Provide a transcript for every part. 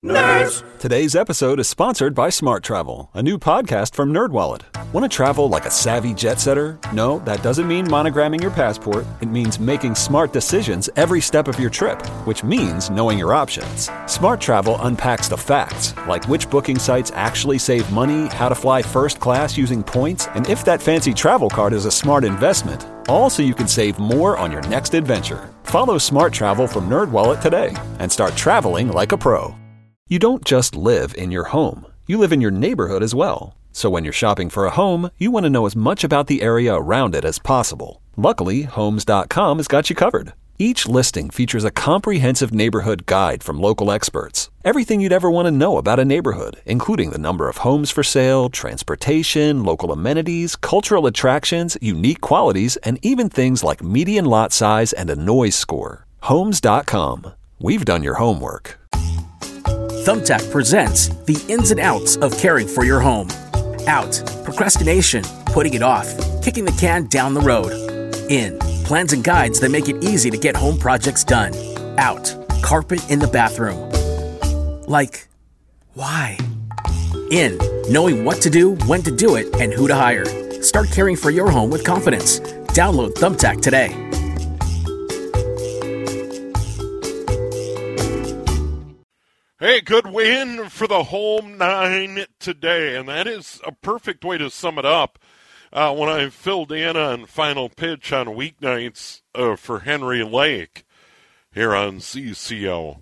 Nerds! Today's episode is sponsored by Smart Travel, a new podcast from NerdWallet. Want to travel like a savvy jet setter? No, that doesn't mean monogramming your passport. It means making smart decisions every step of your trip, which means knowing your options. Smart Travel unpacks the facts, like which booking sites actually save money, how to fly first class using points, and if that fancy travel card is a smart investment. All so you can save more on your next adventure. Follow Smart Travel from NerdWallet today and start traveling like a pro. You don't just live in your home. You live in your neighborhood as well. So when you're shopping for a home, you want to know as much about the area around it as possible. Luckily, Homes.com has got you covered. Each listing features a comprehensive neighborhood guide from local experts. Everything you'd ever want to know about a neighborhood, including the number of homes for sale, transportation, local amenities, cultural attractions, unique qualities, and even things like median lot size and a noise score. Homes.com. We've done your homework. Thumbtack presents the ins and outs of caring for your home. Out, procrastination, putting it off, kicking the can down the road. In, plans and guides that make it easy to get home projects done. Out, carpet in the bathroom. Like, why? In, knowing what to do, when to do it, and who to hire. Start caring for your home with confidence. Download Thumbtack today. Hey, good win for the home nine today, and that is a perfect way to sum it up. When I filled in on Final Pitch on weeknights for Henry Lake here on CCO,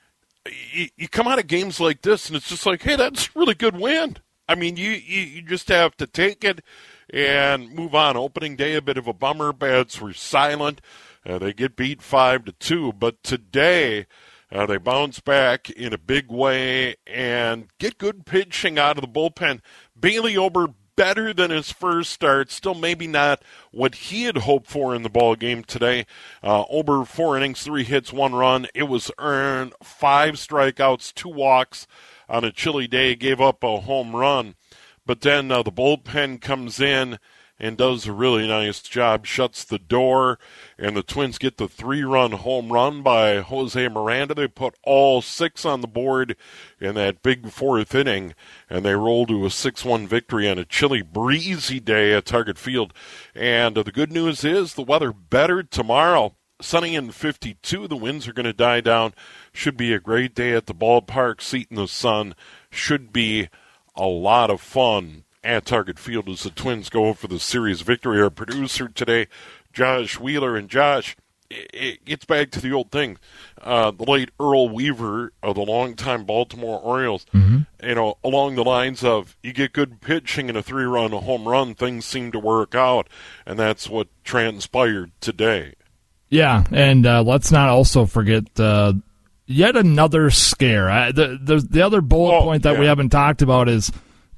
you come out of games like this, and it's just like, hey, that's a really good win. I mean, you just have to take it and move on. Opening day, a bit of a bummer. Bats were silent. They get beat 5-2, but today they bounce back in a big way and get good pitching out of the bullpen. Bailey Ober better than his first start. Still maybe not what he had hoped for in the ball game today. Ober, 4 innings, 3 hits, 1 run. It was earned, 5 strikeouts, 2 walks on a chilly day. Gave up a home run. But then the bullpen comes in and does a really nice job, shuts the door, and the Twins get the 3-run home run by Jose Miranda. They put all 6 on the board in that big 4th inning, and they roll to a 6-1 victory on a chilly, breezy day at Target Field. And the good news is the weather better tomorrow. Sunny and 52. The winds are going to die down. Should be a great day at the ballpark. Seat in the sun. Should be a lot of fun at Target Field as the Twins go for the series victory. Our producer today, Josh Wheeler. And Josh, it gets back to the old thing. The late Earl Weaver of the longtime Baltimore Orioles, along the lines of you get good pitching and a 3-run home run, things seem to work out, and that's what transpired today. Yeah, and let's not also forget yet another scare. The other bullet point that we haven't talked about is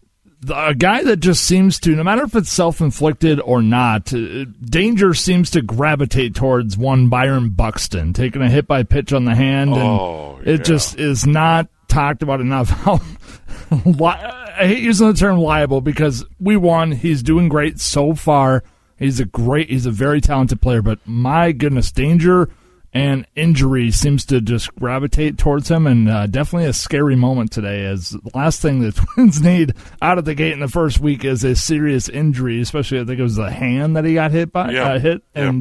a guy that just seems to, no matter if it's self-inflicted or not, danger seems to gravitate towards one Byron Buxton, taking a hit by pitch on the hand, and it just is not talked about enough. I hate using the term liable because we won. He's doing great so far. He's a very talented player, but my goodness, danger and injury seems to just gravitate towards him, and definitely a scary moment today, as the last thing the Twins need out of the gate in the first week is a serious injury, especially I think it was the hand that he got hit by. And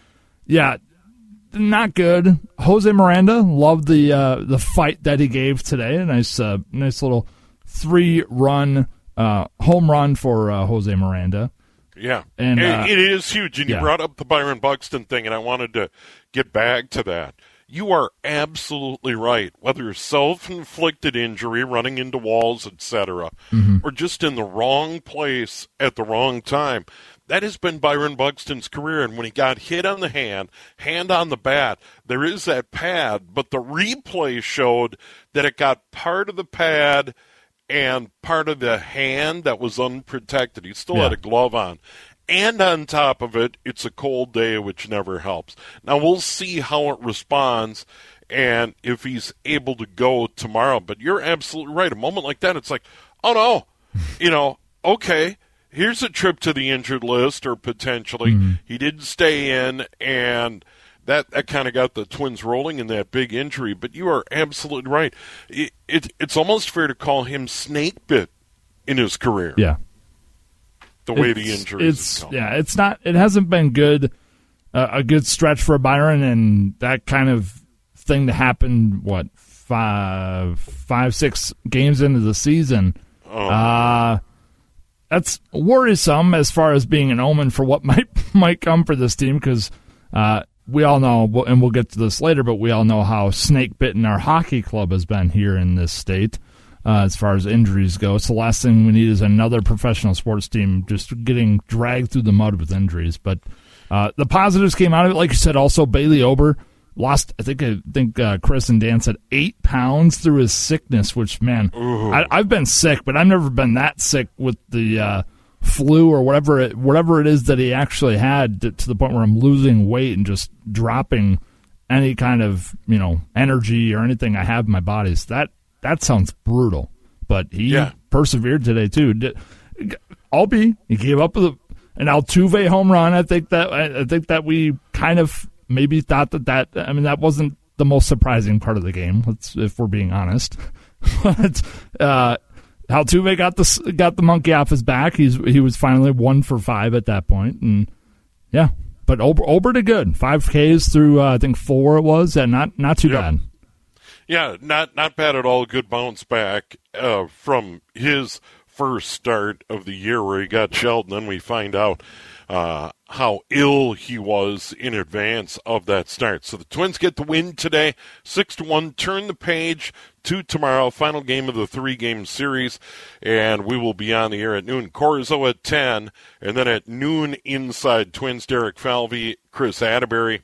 not good. Jose Miranda, loved the fight that he gave today. A nice little 3-run home run for Jose Miranda. Yeah, and it is huge, and you brought up the Byron Buxton thing, and I wanted to get back to that. You are absolutely right. Whether self-inflicted injury, running into walls, etc., or just in the wrong place at the wrong time, that has been Byron Buxton's career. And when he got hit on the hand on the bat, there is that pad, but the replay showed that it got part of the pad and part of the hand that was unprotected. He still had a glove on. And on top of it, it's a cold day, which never helps. Now, we'll see how it responds and if he's able to go tomorrow. But you're absolutely right. A moment like that, it's like, oh, no, okay, here's a trip to the injured list, or potentially. He did stay in, and that kind of got the Twins rolling in that big injury. But you are absolutely right. It's almost fair to call him snake bit in his career. Yeah. The way the injuries have come. It's not. It hasn't been good. A good stretch for Byron, and that kind of thing to happen. What 5-6 games into the season? That's worrisome as far as being an omen for what might come for this team, because we all know, and we'll get to this later, but we all know how snake bitten our hockey club has been here in this state. As far as injuries go, it's the last thing we need is another professional sports team just getting dragged through the mud with injuries. But the positives came out of it, like you said. Also, Bailey Ober lost, I think Chris and Dan said 8 pounds through his sickness. Which, man, I've been sick, but I've never been that sick with the flu or whatever it is that he actually had, to the point where I'm losing weight and just dropping any kind of energy or anything I have in my body. So that sounds brutal, but he persevered today too. He gave up an Altuve home run. I think that we kind of maybe thought that wasn't the most surprising part of the game. If we're being honest, but Altuve got the monkey off his back. He was finally 1 for 5 at that point, and yeah. But Ober did good. 5 Ks through I think 4 it was, and not too bad. Yeah, not bad at all. Good bounce back from his first start of the year where he got shelled, and then we find out how ill he was in advance of that start. So the Twins get the win today, 6-1. Turn the page to tomorrow, final game of the 3-game series, and we will be on the air at noon. Corzo at 10, and then at noon inside Twins, Derek Falvey, Chris Atterbury.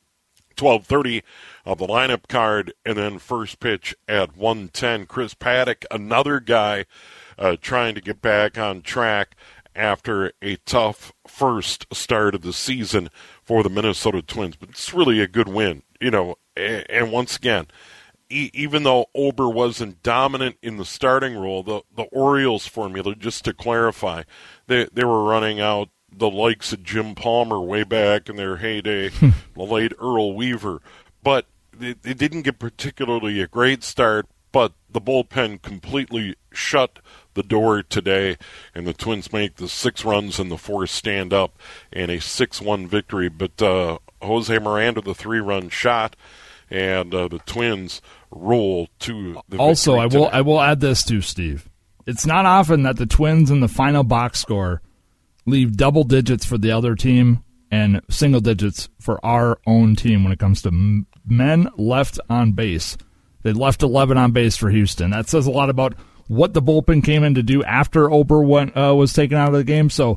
12:30 of the lineup card, and then first pitch at 1:10. Chris Paddock, another guy trying to get back on track after a tough first start of the season for the Minnesota Twins. But it's really a good win, and once again, even though Ober wasn't dominant in the starting role, the Orioles formula, just to clarify, they were running out the likes of Jim Palmer way back in their heyday, the late Earl Weaver. But they didn't get particularly a great start, but the bullpen completely shut the door today, and the Twins make the 6 runs and the 4 stand up in a 6-1 victory. But Jose Miranda, the 3-run shot, and the Twins roll to the also, victory today. I will add this too, Steve. It's not often that the Twins in the final box score leave double digits for the other team and single digits for our own team when it comes to men left on base. They left 11 on base for Houston. That says a lot about what the bullpen came in to do after Ober was taken out of the game. So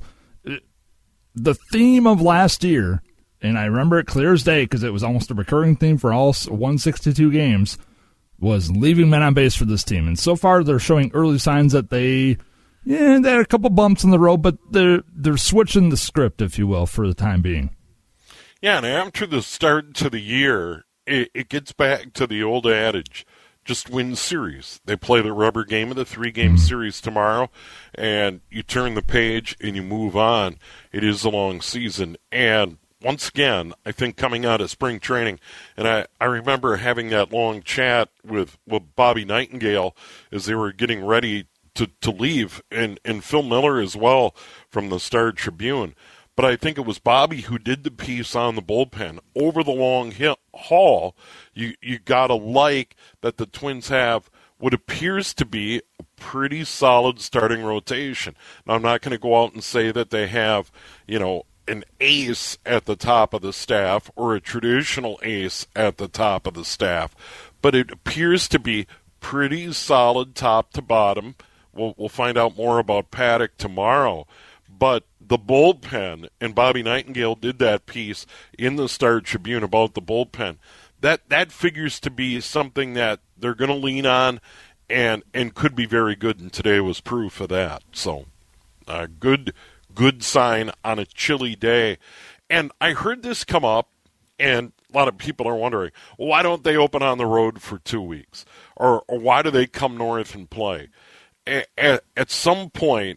the theme of last year, and I remember it clear as day because it was almost a recurring theme for all 162 games, was leaving men on base for this team. And so far they're showing early signs that they had a couple bumps in the road, but they're switching the script, if you will, for the time being. Yeah, and after the start to the year, it gets back to the old adage, just win series. They play the rubber game of the 3-game series tomorrow, and you turn the page and you move on. It is a long season. And once again, I think coming out of spring training, and I remember having that long chat with Bobby Nightingale as they were getting ready to leave, and Phil Miller as well from the Star-Tribune. But I think it was Bobby who did the piece on the bullpen. Over the long haul, you got to like that the Twins have what appears to be a pretty solid starting rotation. Now, I'm not going to go out and say that they have, an ace at the top of the staff or a traditional ace at the top of the staff, but it appears to be pretty solid top to bottom. We'll find out more about Paddock tomorrow. But the bullpen, and Bobby Nightingale did that piece in the Star-Tribune about the bullpen, that figures to be something that they're going to lean on and could be very good, and today was proof of that. So good sign on a chilly day. And I heard this come up, and a lot of people are wondering, why don't they open on the road for 2 weeks? Or why do they come north and play? At some point,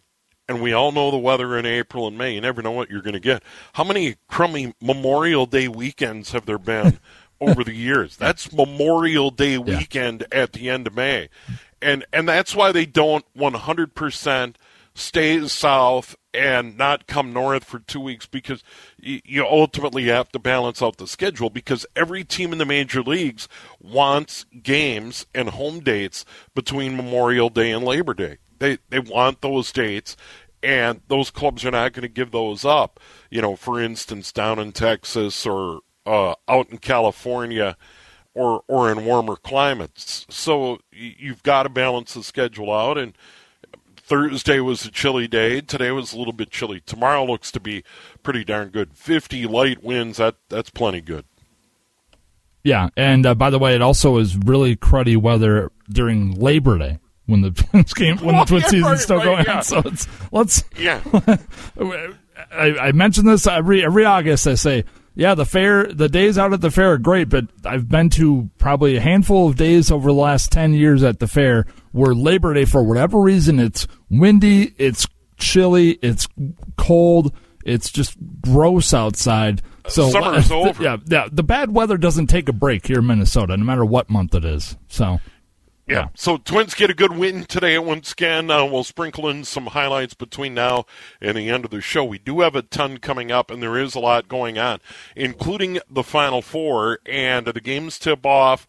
and we all know the weather in April and May. You never know what you're going to get. How many crummy Memorial Day weekends have there been over the years? That's Memorial Day weekend at the end of May. And that's why they don't 100% stay south and not come north for 2 weeks, because you ultimately have to balance out the schedule, because every team in the major leagues wants games and home dates between Memorial Day and Labor Day. They want those dates, and those clubs are not going to give those up. For instance, down in Texas or out in California or in warmer climates. So you've got to balance the schedule out, and Thursday was a chilly day. Today was a little bit chilly. Tomorrow looks to be pretty darn good. 50 light winds, that's plenty good. Yeah, and by the way, it also is really cruddy weather during Labor Day when the Twins season's still going on. So I mention this every August. I say, the days out at the fair are great, but I've been to probably a handful of days over the last 10 years at the fair where Labor Day, for whatever reason, it's windy, it's chilly, it's cold, it's just gross outside. So summer's over. Yeah. The bad weather doesn't take a break here in Minnesota, no matter what month it is. So. Yeah, so Twins get a good win today once again. We'll sprinkle in some highlights between now and the end of the show. We do have a ton coming up, and there is a lot going on, including the Final Four, and the games tip off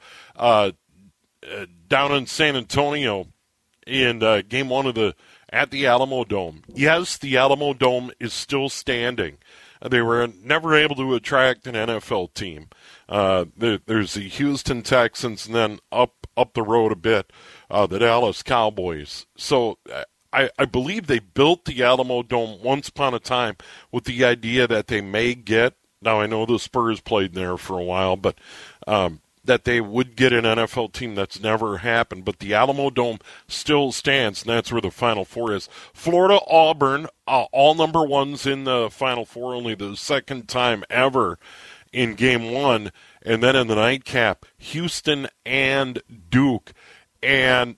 down in San Antonio in Game 1 at the Alamo Dome. Yes, the Alamo Dome is still standing. They were never able to attract an NFL team. There's the Houston Texans, and then up the road a bit, the Dallas Cowboys. So I believe they built the Alamo Dome once upon a time with the idea that they may get, now I know the Spurs played there for a while, but that they would get an NFL team. That's never happened. But the Alamo Dome still stands, and that's where the Final Four is. Florida, Auburn, all number ones in the Final Four, only the second time ever in Game 1. And then in the nightcap, Houston and Duke. And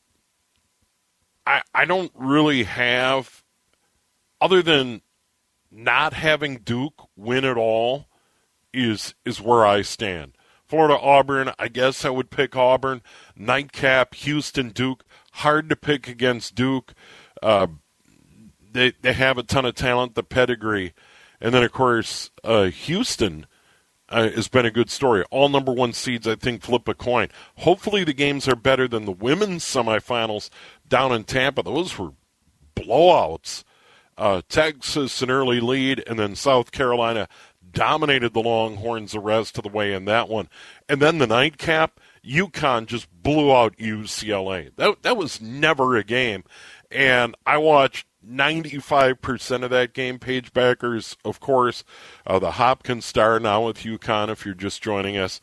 I don't really have, other than not having Duke win it all, is where I stand. Florida, Auburn, I guess I would pick Auburn. Nightcap, Houston, Duke. Hard to pick against Duke. They have a ton of talent, the pedigree. And then, of course, Houston has been a good story. All number one seeds, I think, flip a coin. Hopefully the games are better than the women's semifinals down in Tampa. Those were blowouts. Texas, an early lead, and then South Carolina dominated the Longhorns the rest of the way in that one. And then the nightcap, UConn just blew out UCLA. That was never a game. And I watched 95% of that game. Paige Backers, of course, the Hopkins star now with UConn, if you're just joining us.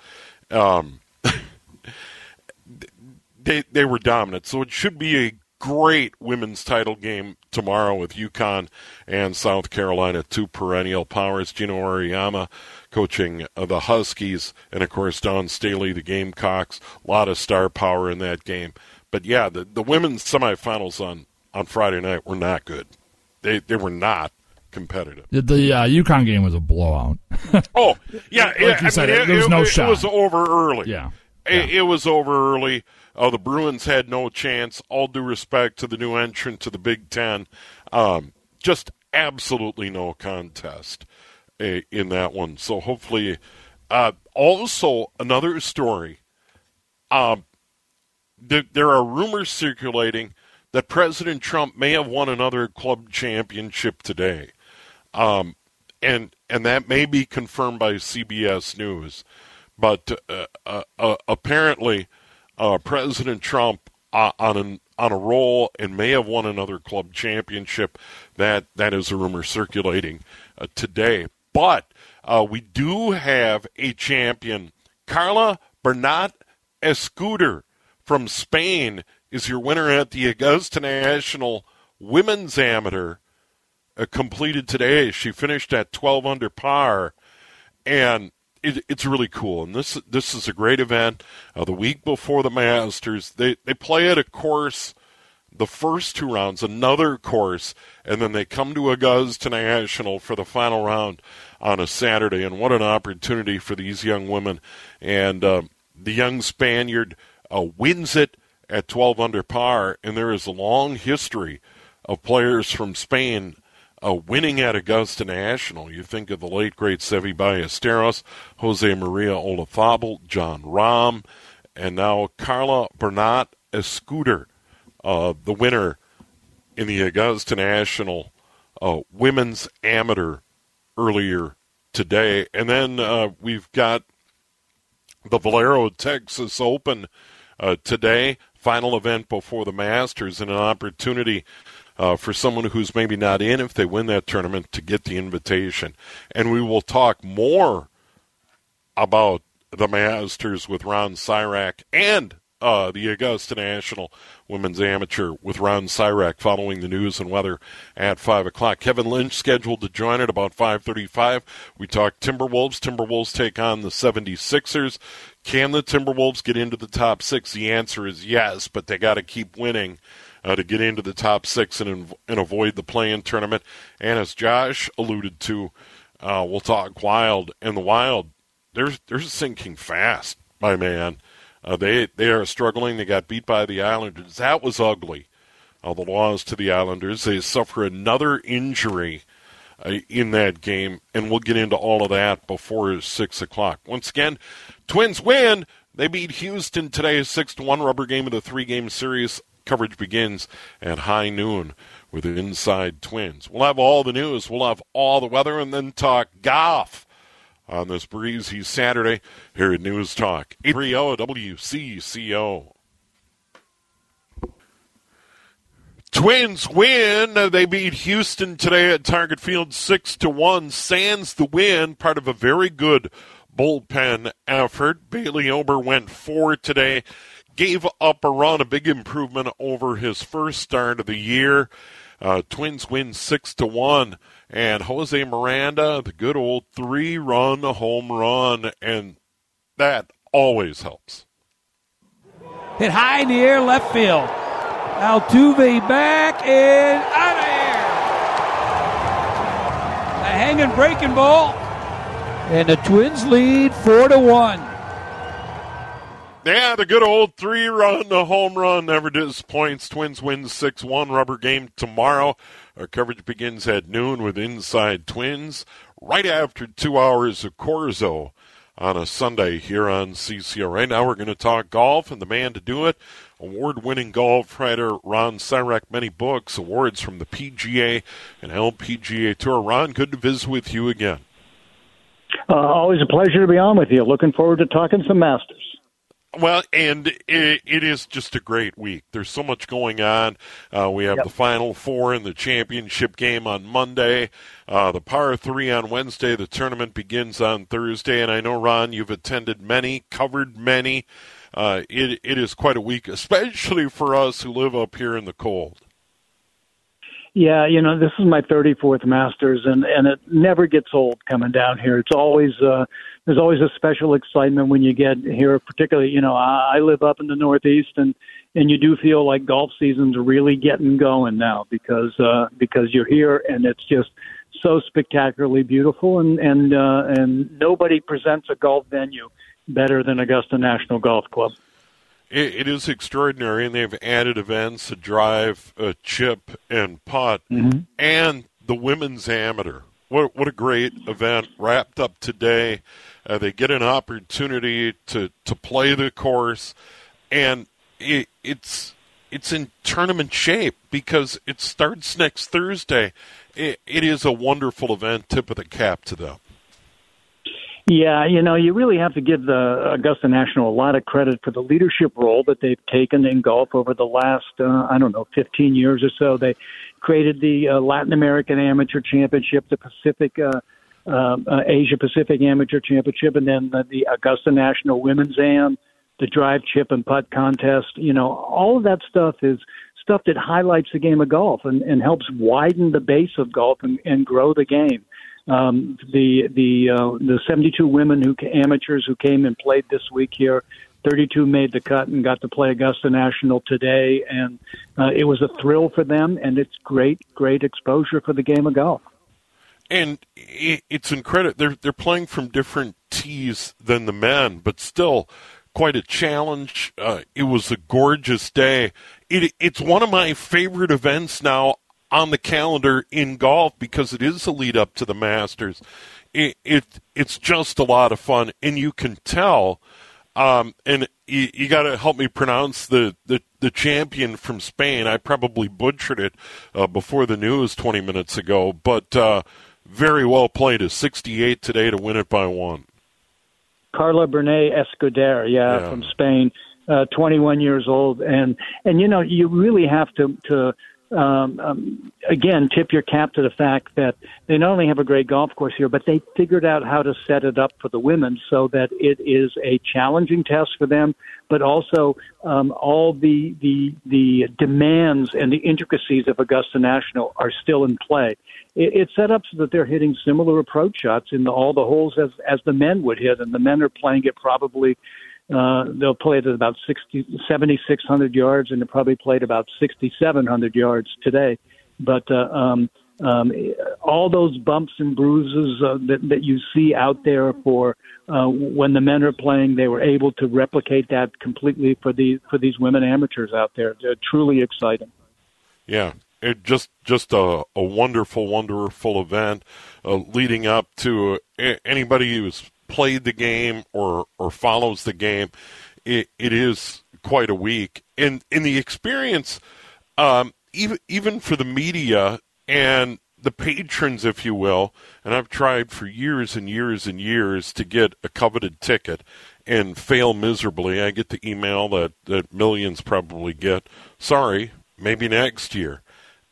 They were dominant. So it should be a great women's title game tomorrow with UConn and South Carolina, two perennial powers. Gino Auriemma coaching the Huskies, and, of course, Dawn Staley, the Gamecocks. A lot of star power in that game. But, yeah, the women's semifinals on Friday night were not good. They were not competitive. The UConn game was a blowout. Oh, yeah. Like you said, there was no shot. It was over early. Yeah. It was over early. The Bruins had no chance. All due respect to the new entrant to the Big Ten. Just absolutely no contest in that one. So hopefully, also another story. There are rumors circulating that President Trump may have won another club championship today. And that may be confirmed by CBS News. But apparently, President Trump on a roll and may have won another club championship. That is a rumor circulating today. But we do have a champion. Carla Bernat Escuder from Spain is your winner at the Augusta National Women's Amateur, completed today. She finished at 12 under par, and it's really cool. And this is a great event. The week before the Masters, they play at a course the first 2 rounds, another course, and then they come to Augusta National for the final round on a Saturday. And what an opportunity for these young women. And the young Spaniard wins it at 12 under par, and there is a long history of players from Spain winning at Augusta National. You think of the late, great Seve Ballesteros, Jose Maria Olazabal, John Rahm, and now Carla Bernat Escuder, the winner in the Augusta National Women's Amateur earlier today. And then we've got the Valero Texas Open today, final event before the Masters, and an opportunity for someone who's maybe not in, if they win that tournament, to get the invitation. And we will talk more about the Masters with Ron Syrak and the Augusta National Women's Amateur with Ron Syrak following the news and weather at 5 o'clock. Kevin Lynch scheduled to join at about 5:35. We talk Timberwolves. Timberwolves take on the 76ers. Can the Timberwolves get into the top 6? The answer is yes, but they got to keep winning to get into the top 6 and avoid the play-in tournament. And as Josh alluded to, we'll talk Wild. And the Wild, they're sinking fast, my man. They are struggling. They got beat by the Islanders. That was ugly, the loss to the Islanders. They suffer another injury in that game, and we'll get into all of that before 6 o'clock. Once again, Twins win. They beat Houston today 6-1. Rubber game of the 3-game series. Coverage begins at high noon with Inside Twins. We'll have all the news. We'll have all the weather, and then talk golf on this breezy Saturday here at News Talk 830 WCCO. Twins win. They beat Houston today at Target Field 6-1. Sans the win, part of a very good bullpen effort. Bailey Ober went 4 today. Gave up a run, a big improvement over his first start of the year. Twins win 6-1. And Jose Miranda, the good old 3-run home run, and that always helps. Hit high in the air, left field. Altuve back and out of here. A hanging breaking ball, and the Twins lead 4-1. Yeah, the good old 3-run home run never disappoints. Twins win 6-1. Rubber game tomorrow. Our coverage begins at noon with Inside Twins, right after 2 hours of Corzo on a Sunday here on CCO. Right now we're going to talk golf, and the man to do it, award-winning golf writer Ron Syrak. Many books, awards from the PGA and LPGA Tour. Ron, good to visit with you again. Always a pleasure to be on with you. Looking forward to talking some Masters. Well, and it is just a great week. There's so much going on. We have the Final Four and the championship game on Monday, the Par 3 on Wednesday. The tournament begins on Thursday, and I know, Ron, you've attended many, covered many. It is quite a week, especially for us who live up here in the cold. Yeah, this is my 34th Masters, and it never gets old coming down here. It's always there's always a special excitement when you get here. Particularly, I live up in the Northeast, and you do feel like golf season's really getting going now because you're here, and it's just so spectacularly beautiful, and nobody presents a golf venue better than Augusta National Golf Club. It is extraordinary, and they've added events, a drive, a chip, and putt, and the women's amateur. What a great event wrapped up today. They get an opportunity to play the course, and it's in tournament shape because it starts next Thursday. It is a wonderful event, tip of the cap to them. Yeah, you really have to give the Augusta National a lot of credit for the leadership role that they've taken in golf over the last, 15 years or so. They created the Latin American Amateur Championship, the Asia Pacific Amateur Championship, and then the Augusta National Women's Am, the drive, chip, and putt contest. All of that stuff is stuff that highlights the game of golf and helps widen the base of golf and grow the game. The 72 women amateurs who came and played this week here 32 made the cut and got to play Augusta National today, and it was a thrill for them, and it's great exposure for the game of golf. And it's incredible. They're playing from different tees than the men, but still quite a challenge. It was a gorgeous day. It's one of my favorite events now on the calendar in golf because it is a lead up to the Masters. It's just a lot of fun, and you can tell. And you got to help me pronounce the champion from Spain. I probably butchered it before the news 20 minutes ago, but very well played. A 68 today to win it by one. Carla Bernay Escuder, from Spain, 21 years old, and you really have to again, tip your cap to the fact that they not only have a great golf course here, but they figured out how to set it up for the women so that it is a challenging test for them, but also all the demands and the intricacies of Augusta National are still in play. It's set up so that they're hitting similar approach shots in all the holes as the men would hit, and the men are playing it probably they'll play it at about 7,600 yards, and they probably played about 6,700 yards today. But all those bumps and bruises that you see out there for when the men are playing, they were able to replicate that completely for these women amateurs out there. They're truly exciting. Yeah. It just a wonderful event leading up to anybody who's played the game or follows the game. It is quite a week. And in the experience, even for the media and the patrons, if you will, and I've tried for years and years and years to get a coveted ticket and fail miserably. I get the email that millions probably get. Sorry, maybe next year.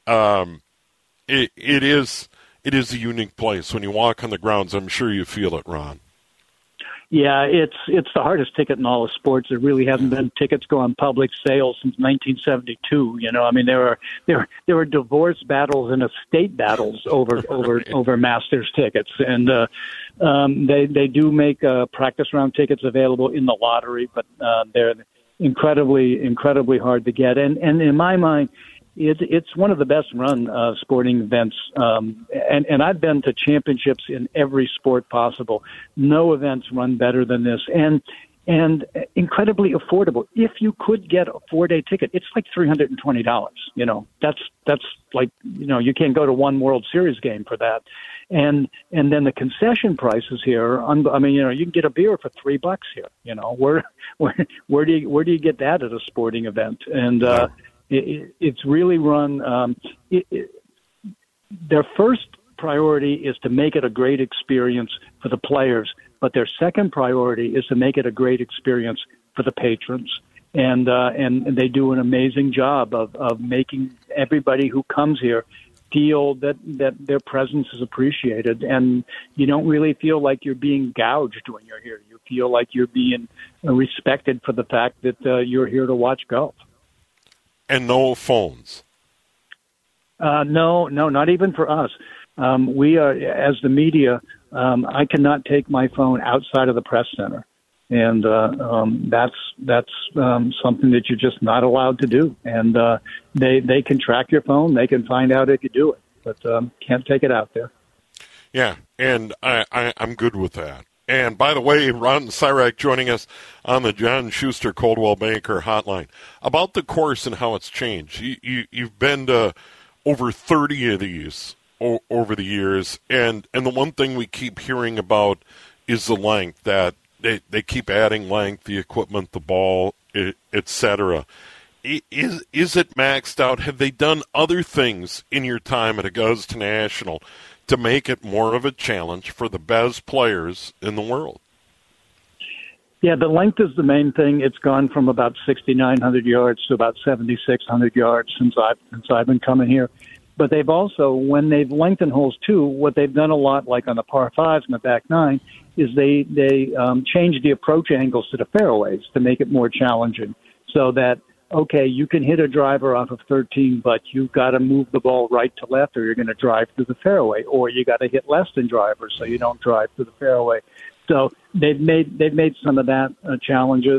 It is a unique place. When you walk on the grounds, I'm sure you feel it, Ron. Yeah, it's the hardest ticket in all of sports. There really hasn't been tickets go on public sale since 1972. I mean, there were divorce battles and estate battles over Masters tickets, and they do make practice round tickets available in the lottery, but they're incredibly hard to get. And in my mind, it's one of the best run sporting events, and I've been to championships in every sport possible. No events run better than this, and incredibly affordable. If you could get a 4-day ticket, it's like $320. That's like you can't go to one World Series game for that. And then the concession prices here. You can get a beer for $3 here. Where do you get that at a sporting event? And it's really run. Their first priority is to make it a great experience for the players, but their second priority is to make it a great experience for the patrons. And they do an amazing job of making everybody who comes here feel that their presence is appreciated, and you don't really feel like you're being gouged when you're here. You feel like you're being respected for the fact that you're here to watch golf. And no phones. No, not even for us. We are, as the media, I cannot take my phone outside of the press center, and that's something that you're just not allowed to do. And they can track your phone, they can find out if you do it, but can't take it out there. Yeah, and I'm good with that. And by the way, Ron Sirach joining us on the John Schuster Coldwell Banker Hotline about the course and how it's changed. You've been to over 30 of these over the years, and the one thing we keep hearing about is the length, that they keep adding length, the equipment, the ball, etc. Is it maxed out? Have they done other things in your time at Augusta National to make it more of a challenge for the best players in the world? Yeah, the length is the main thing. It's gone from about 6,900 yards to about 7,600 yards since I've been coming here. But they've also, when they've lengthened holes too, what they've done a lot, like on the par fives and the back nine, is they changed the approach angles to the fairways to make it more challenging, so that okay, you can hit a driver off of 13, but you've got to move the ball right to left or you're going to drive through the fairway, or you got to hit less than drivers so you don't drive through the fairway. So they've made some of that challenges.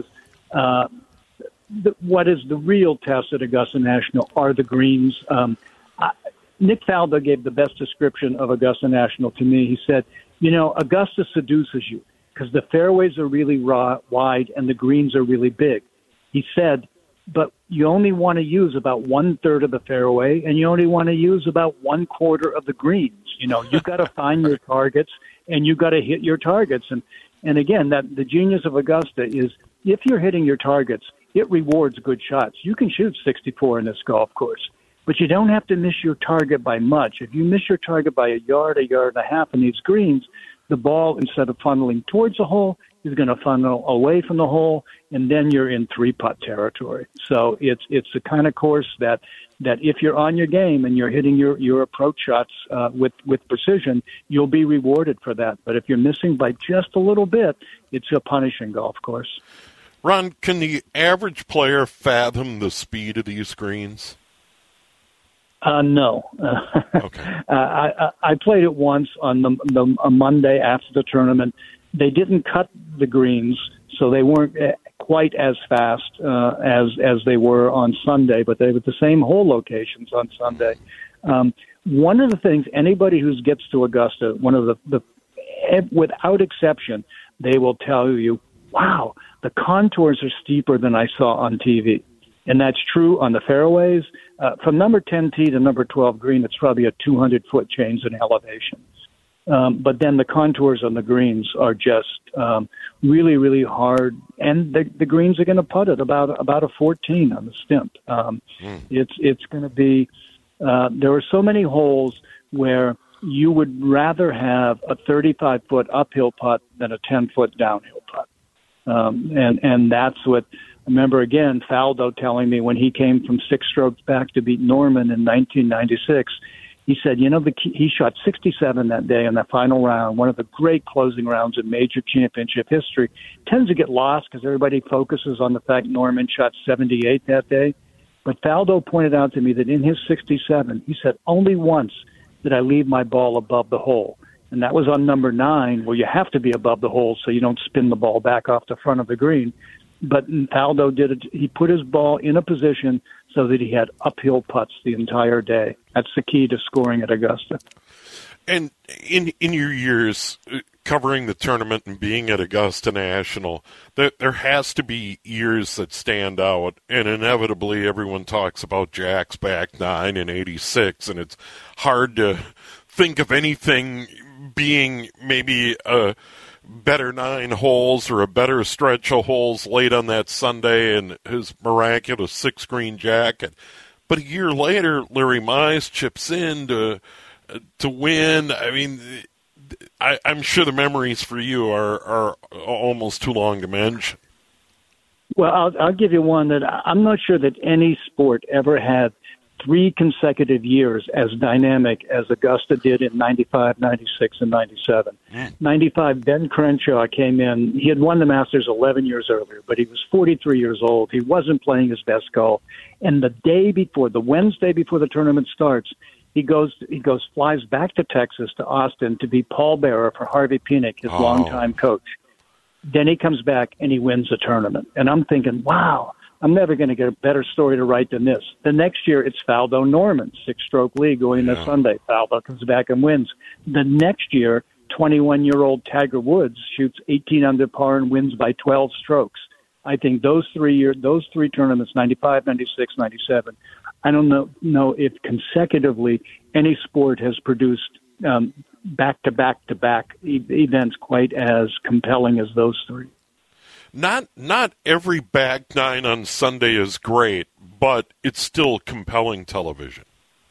what is the real test at Augusta National are the greens. Nick Faldo gave the best description of Augusta National to me. He said, Augusta seduces you because the fairways are really wide and the greens are really big. He said, but you only want to use about 1/3 of the fairway and you only want to use about 1/4 of the greens. You've got to find your targets and you've got to hit your targets. And again, that the genius of Augusta is if you're hitting your targets, it rewards good shots. You can shoot 64 in this golf course, but you don't have to miss your target by much. If you miss your target by a yard and a half in these greens, the ball, instead of funneling towards the hole, is going to funnel away from the hole, and then you're in three-putt territory. So it's the kind of course that if you're on your game and you're hitting your approach shots with precision, you'll be rewarded for that. But if you're missing by just a little bit, it's a punishing golf course. Ron, can the average player fathom the speed of these greens? No. Okay. I played it once on a Monday after the tournament. They didn't cut the greens, so they weren't quite as fast as they were on Sunday, but they were the same hole locations on Sunday. One of the things, anybody who gets to Augusta, one of the without exception, they will tell you, wow, the contours are steeper than I saw on TV. And that's true on the fairways. From number 10 tee to number 12 green, it's probably a 200-foot change in elevation. But then the contours on the greens are just really, really hard. And the greens are going to putt it about a 14 on the stimp. It's going to be there are so many holes where you would rather have a 35-foot uphill putt than a 10-foot downhill putt. And that's what – I remember, again, Faldo telling me when he came from 6 strokes back to beat Norman in 1996, he said, he shot 67 that day in that final round, one of the great closing rounds in major championship history. Tends to get lost because everybody focuses on the fact Norman shot 78 that day. But Faldo pointed out to me that in his 67, he said, only once did I leave my ball above the hole. And that was on number 9, where you have to be above the hole so you don't spin the ball back off the front of the green. But Faldo did it. He put his ball in a position so that he had uphill putts the entire day. That's the key to scoring at Augusta. And in your years covering the tournament and being at Augusta National, there has to be years that stand out. And inevitably, everyone talks about Jack's back 9 in '86, and it's hard to think of anything being maybe a better 9 holes or a better stretch of holes late on that Sunday and his miraculous 6-green jacket. But a year later, Larry Mize chips in to win. I mean, I'm sure the memories for you are almost too long to mention. Well, I'll give you one that I'm not sure that any sport ever had 3 consecutive years as dynamic as Augusta did in 95, 96, and 97. 95, Ben Crenshaw came in. He had won the Masters 11 years earlier, but he was 43 years old. He wasn't playing his best golf. And the Wednesday before the tournament starts, he flies back to Texas, to Austin, to be pallbearer for Harvey Pinnock, his longtime coach. Then he comes back and he wins the tournament. And I'm thinking, wow, I'm never going to get a better story to write than this. The next year, it's Faldo Norman, 6-stroke lead going into Sunday. Faldo comes back and wins. The next year, 21-year-old Tiger Woods shoots 18 under par and wins by 12 strokes. I think those 3 tournaments, 95, 96, 97, I don't know if consecutively any sport has produced back-to-back-to-back events quite as compelling as those 3. Not every back 9 on Sunday is great, but it's still compelling television.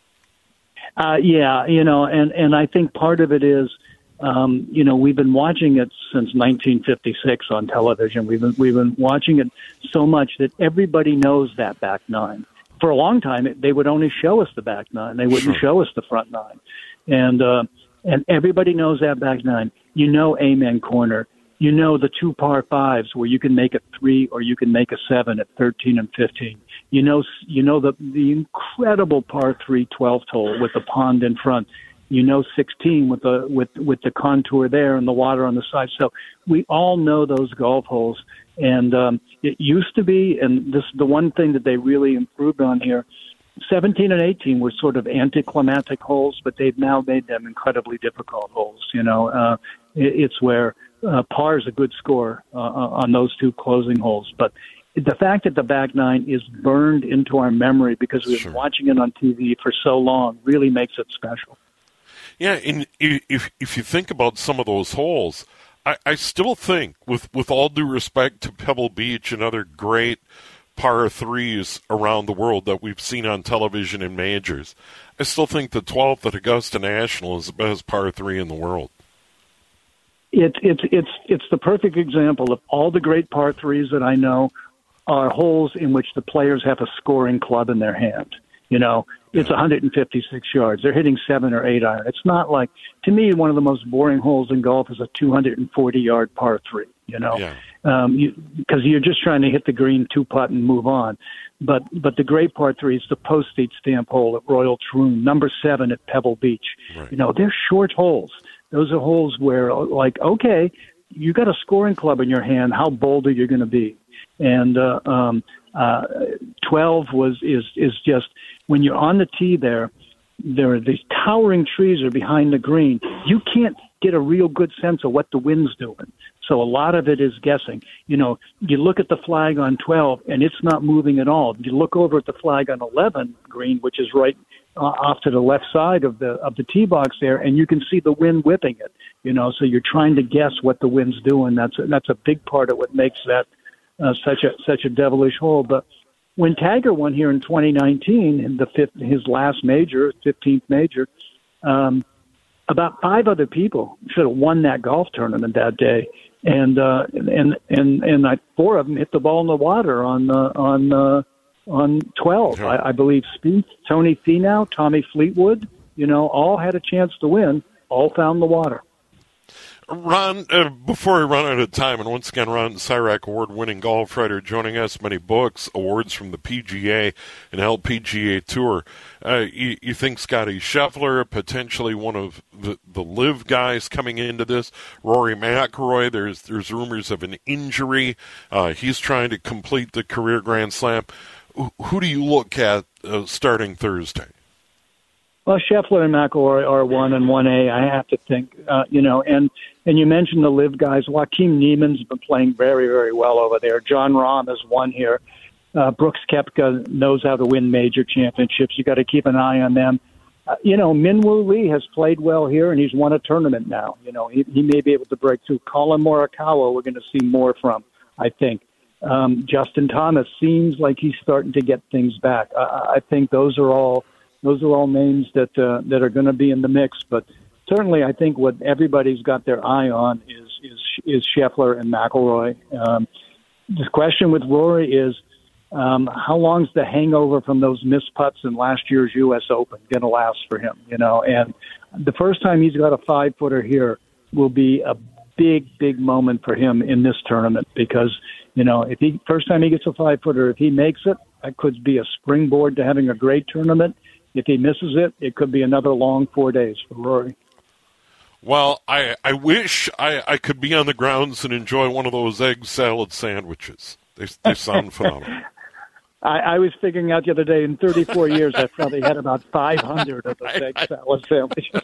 Yeah, and I think part of it is, we've been watching it since 1956 on television. We've been watching it so much that everybody knows that back 9. For a long time, they would only show us the back 9. They wouldn't show us the front 9, and everybody knows that back 9. Amen Corner. The 2 par 5s where you can make a 3 or you can make a 7 at 13 and 15. The incredible par 3 12th hole with the pond in front. You know 16 with the contour there and the water on the side. So we all know those golf holes. And it used to be, and this is the one thing that they really improved on here, 17 and 18 were sort of anticlimactic holes, but they've now made them incredibly difficult holes. It's where par is a good score on those two closing holes. But the fact that the back nine is burned into our memory because we've been watching it on TV for so long really makes it special. Yeah, and if you think about some of those holes, I still think, with all due respect to Pebble Beach and other great par threes around the world that we've seen on television in majors, I still think the 12th at Augusta National is the best par three in the world. It's the perfect example of all the great par threes that I know are holes in which the players have a scoring club in their hand. It's 156 yards. They're hitting 7 or 8 iron. It's not like, to me, one of the most boring holes in golf is a 240-yard par three, because you're just trying to hit the green two-putt and move on. But the great par three is the postage stamp hole at Royal Troon, number 7 at Pebble Beach. Right. They're short holes. Those are holes where, okay, you got a scoring club in your hand. How bold are you going to be? And 12 is just, when you're on the tee there are these towering trees are behind the green. You can't get a real good sense of what the wind's doing. So a lot of it is guessing. You look at the flag on 12 and it's not moving at all. You look over at the flag on 11 green, which is right off to the left side of the tee box there, and you can see the wind whipping it. So you're trying to guess what the wind's doing. That's a big part of what makes that such a devilish hole. But when Tiger won here in 2019, his last major, 15th major, about 5 other people should have won that golf tournament that day, and 4 of them hit the ball in the water on 12. I believe Spieth, Tony Finau, Tommy Fleetwood, all had a chance to win. All found the water. Ron, before we run out of time, and once again, Ron Sirach, award-winning golf writer, joining us, many books, awards from the PGA and LPGA Tour. You think Scotty Scheffler, potentially one of the live guys coming into this? Rory McIlroy, there's rumors of an injury. He's trying to complete the career Grand Slam. Who do you look at starting Thursday? Well, Scheffler and McIlroy are 1 and 1A, I have to think. And you mentioned the live guys. Joaquin Niemann's been playing very, very well over there. John Rahm has won here. Brooks Koepka knows how to win major championships. You got to keep an eye on them. Min-Woo Lee has played well here, and he's won a tournament now. He may be able to break through. Colin Morikawa, we're going to see more from, I think. Justin Thomas seems like he's starting to get things back. I think those are all names that are going to be in the mix. But certainly, I think what everybody's got their eye on is Scheffler and McIlroy. The question with Rory is how long's the hangover from those missed putts in last year's U.S. Open going to last for him? And the first time he's got a 5-footer here will be a big, big moment for him in this tournament because if first time he gets a 5-footer, if he makes it, that could be a springboard to having a great tournament. If he misses it, it could be another long 4 days for Rory. Well, I wish I could be on the grounds and enjoy one of those egg salad sandwiches. They sound phenomenal. I was figuring out the other day, in 34 years, I've probably had about 500 of those egg salad sandwiches.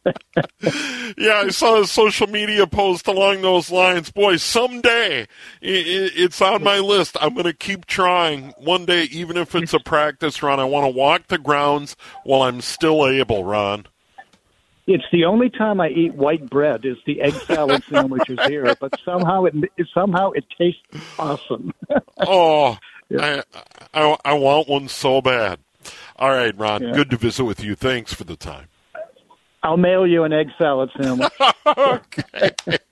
Yeah, I saw a social media post along those lines. Boy, someday it's on my list. I'm going to keep trying. One day, even if it's a practice run, I want to walk the grounds while I'm still able, Ron. It's the only time I eat white bread is the egg salad sandwiches here, but somehow it tastes awesome. Oh, yeah. I want one so bad. All right, Ron, Good to visit with you. Thanks for the time. I'll mail you an egg salad sandwich. Okay.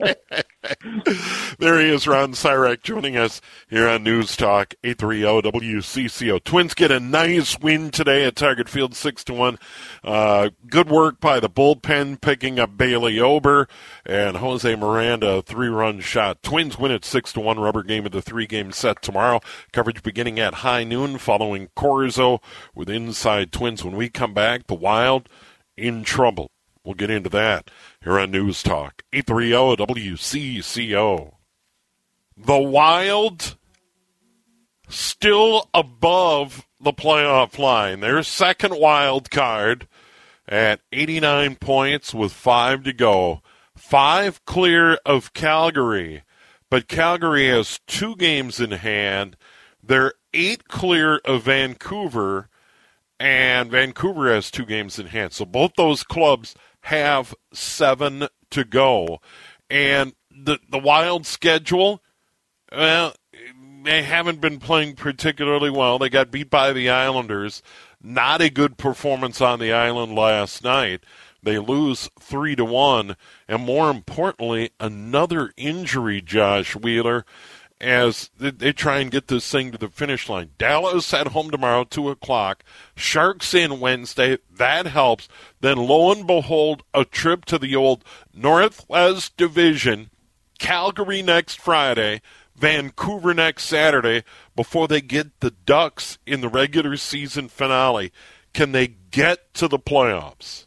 There he is, Ron Sirach, joining us here on News Talk 830 WCCO. Twins get a nice win today at Target Field, 6-1. Good work by the bullpen, picking up Bailey Ober and Jose Miranda, a 3-run shot. Twins win at 6-1. Rubber game of the 3-game set tomorrow. Coverage beginning at high noon, following Corzo with Inside Twins. When we come back, the Wild in trouble. We'll get into that here on News Talk 830 WCCO. The Wild still above the playoff line. Their second wild card at 89 points with 5 to go. 5 clear of Calgary, but Calgary has 2 games in hand. They're 8 clear of Vancouver, and Vancouver has 2 games in hand. So both those clubs have 7 to go. And the Wild schedule, well, they haven't been playing particularly well. They got beat by the Islanders. Not a good performance on the island last night. They lose 3-1. And more importantly, another injury, Josh Wheeler, as they try and get this thing to the finish line. Dallas at home tomorrow, 2 o'clock. Sharks in Wednesday. That helps. Then, lo and behold, a trip to the old Northwest Division. Calgary next Friday. Vancouver next Saturday before they get the Ducks in the regular season finale. Can they get to the playoffs?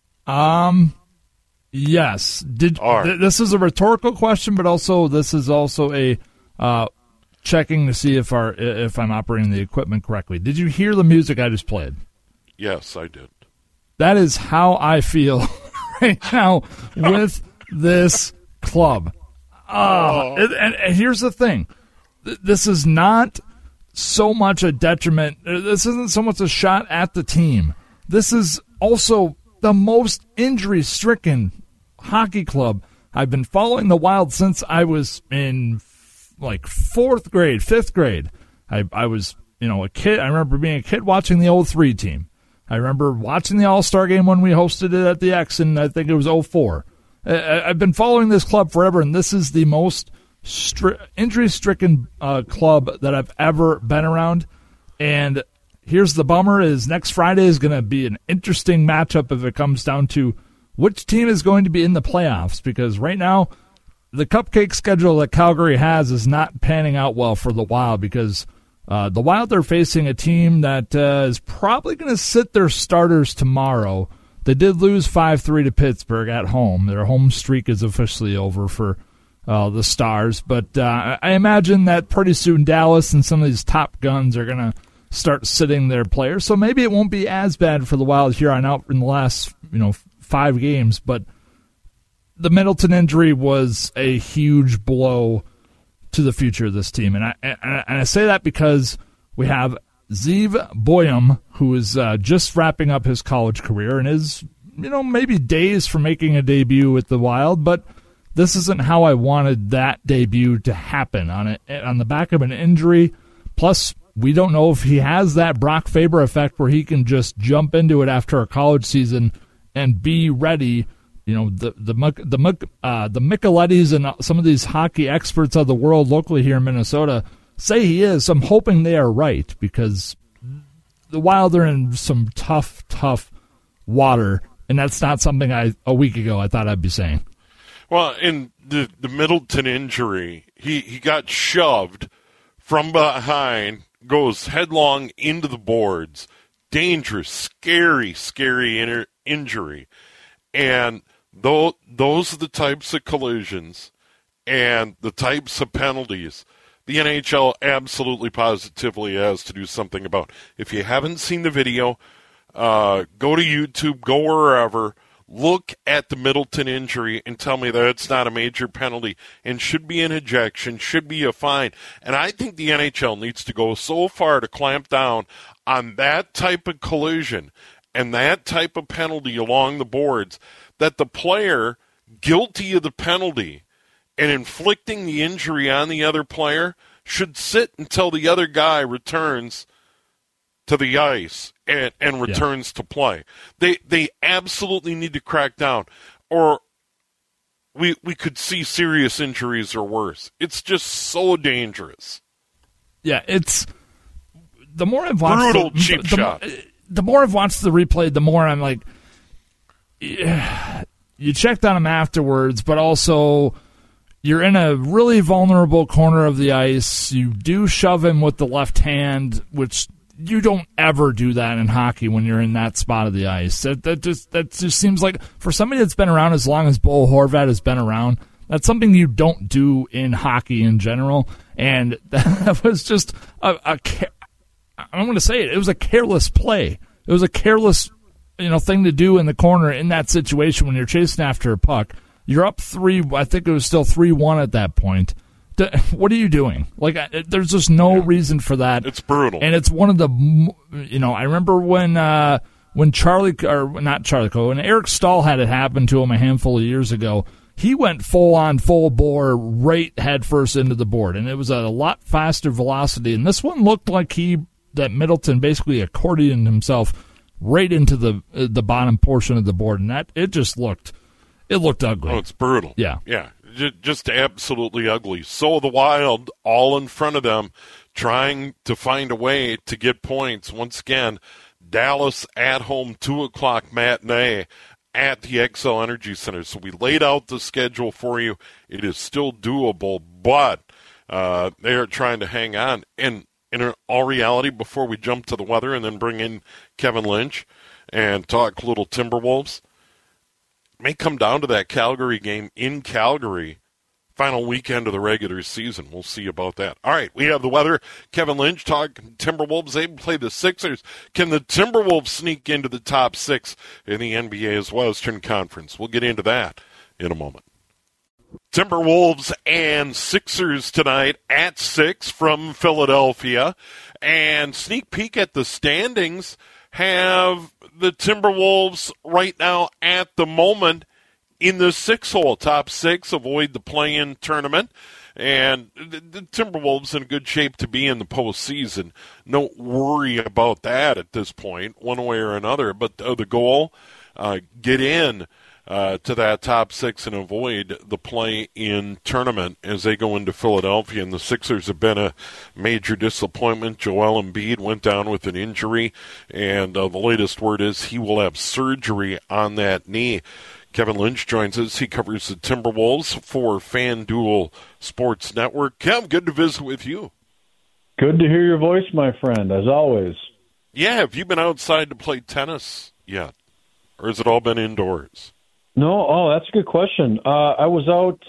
Yes. This is a rhetorical question, but also this is also a checking to see if I'm operating the equipment correctly. Did you hear the music I just played? Yes, I did. That is how I feel right now with this club. And here's the thing. This is not so much a detriment. This isn't so much a shot at the team. This is also the most injury-stricken hockey club. I've been following the Wild since I was in like 4th grade, 5th grade. I was, a kid. I remember being a kid watching the old 3 team. I remember watching the All-Star game when we hosted it at the X, and I think it was 04. I've been following this club forever, and this is the most injury-stricken club that I've ever been around. And here's the bummer is next Friday is going to be an interesting matchup if it comes down to which team is going to be in the playoffs, because right now the cupcake schedule that Calgary has is not panning out well for the Wild, because the Wild are facing a team that is probably going to sit their starters tomorrow. They did lose 5-3 to Pittsburgh at home. Their home streak is officially over for the Stars. But I imagine that pretty soon Dallas and some of these top guns are going to start sitting their players. So maybe it won't be as bad for the Wild here on out in the last 5 games. But the Middleton injury was a huge blow to the future of this team. And I say that because we have Zeev Boyum, who is just wrapping up his college career and is, maybe days from making a debut with the Wild, but this isn't how I wanted that debut to happen on the back of an injury. Plus, we don't know if he has that Brock Faber effect where he can just jump into it after a college season and be ready. The Michelettis and some of these hockey experts of the world locally here in Minnesota say he is. I'm hoping they are right, because the Wild are in some tough water, and that's not something a week ago I thought I'd be saying. Well, in the Middleton injury, he got shoved from behind, goes headlong into the boards. Dangerous, scary injury. And those are the types of collisions and the types of penalties the NHL absolutely positively has to do something about. If you haven't seen the video, go to YouTube, go wherever, look at the Middleton injury and tell me that it's not a major penalty and should be an ejection, should be a fine. And I think the NHL needs to go so far to clamp down on that type of collision and that type of penalty along the boards that the player guilty of the penalty and inflicting the injury on the other player should sit until the other guy returns to the ice and returns to play. They absolutely need to crack down, or we could see serious injuries or worse. It's just so dangerous. Yeah, it's the more I've watched brutal cheap shot. The more I've watched the replay, the more I'm like, you checked on him afterwards, but also you're in a really vulnerable corner of the ice. You do shove him with the left hand, which you don't ever do that in hockey when you're in that spot of the ice. That just seems like, for somebody that's been around as long as Bo Horvat has been around, that's something you don't do in hockey in general. And that was just I'm going to say it. It was a careless play. It was a careless, thing to do in the corner in that situation when you're chasing after a puck. You're up 3. I think it was still 3-1 at that point. What are you doing? Like, there's just no reason for that. It's brutal. And it's one of the, I remember when when Eric Stahl had it happen to him a handful of years ago, he went full bore right headfirst into the board, and it was at a lot faster velocity. And this one looked like that Middleton basically accordioned himself right into the bottom portion of the board, and it looked ugly. Oh, it's brutal. Yeah. Just absolutely ugly. So the Wild, all in front of them, trying to find a way to get points. Once again, Dallas at home, 2:00 matinee at the XL Energy Center. So we laid out the schedule for you. It is still doable, but they are trying to hang on. And in all reality, before we jump to the weather and then bring in Kevin Lynch and talk little Timberwolves, may come down to that Calgary game in Calgary, final weekend of the regular season. We'll see about that. All right, we have the weather. Kevin Lynch talking Timberwolves. They play the Sixers. Can the Timberwolves sneak into the top 6 in the NBA's Western Conference? We'll get into that in a moment. Timberwolves and Sixers tonight at 6 from Philadelphia. And sneak peek at the standings have the Timberwolves right now at the moment in the 6-hole, top 6, avoid the play-in tournament. And the Timberwolves in good shape to be in the postseason. No worry about that at this point, one way or another. But the goal, get in to that top 6 and avoid the play-in tournament as they go into Philadelphia. And the Sixers have been a major disappointment. Joel Embiid went down with an injury, and the latest word is he will have surgery on that knee. Kevin Lynch joins us. He covers the Timberwolves for FanDuel Sports Network. Kev, good to visit with you. Good to hear your voice, my friend, as always. Yeah, have you been outside to play tennis yet? Or has it all been indoors? No, that's a good question. I was out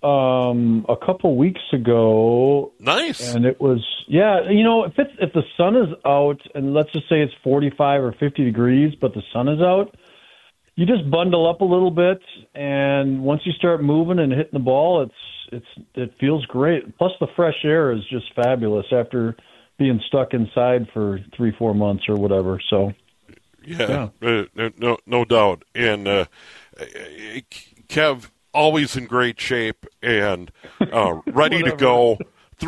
a couple weeks ago. Nice. And it was, if the sun is out, and let's just say it's 45 or 50 degrees, but the sun is out, you just bundle up a little bit, and once you start moving and hitting the ball, it feels great. Plus, the fresh air is just fabulous after being stuck inside for 3-4 months or whatever. So, yeah. No doubt. And Kev, always in great shape and ready to go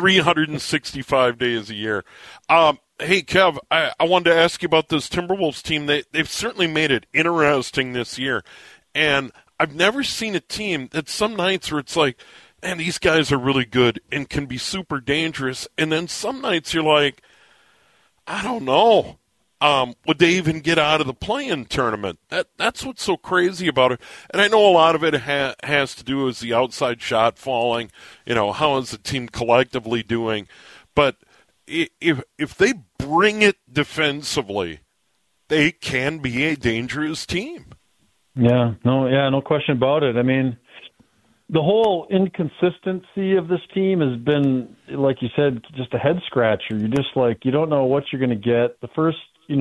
365 days a year. Hey, Kev, I wanted to ask you about this Timberwolves team. They've certainly made it interesting this year. And I've never seen a team that some nights where it's like, man, these guys are really good and can be super dangerous. And then some nights you're like, I don't know. Would they even get out of the play-in tournament? That's what's so crazy about it. And I know a lot of it has to do with the outside shot falling. How is the team collectively doing? But if they bring it defensively, they can be a dangerous team. No question about it. I mean, the whole inconsistency of this team has been, like you said, just a head scratcher. You're just like, you don't know what you're going to get. The first,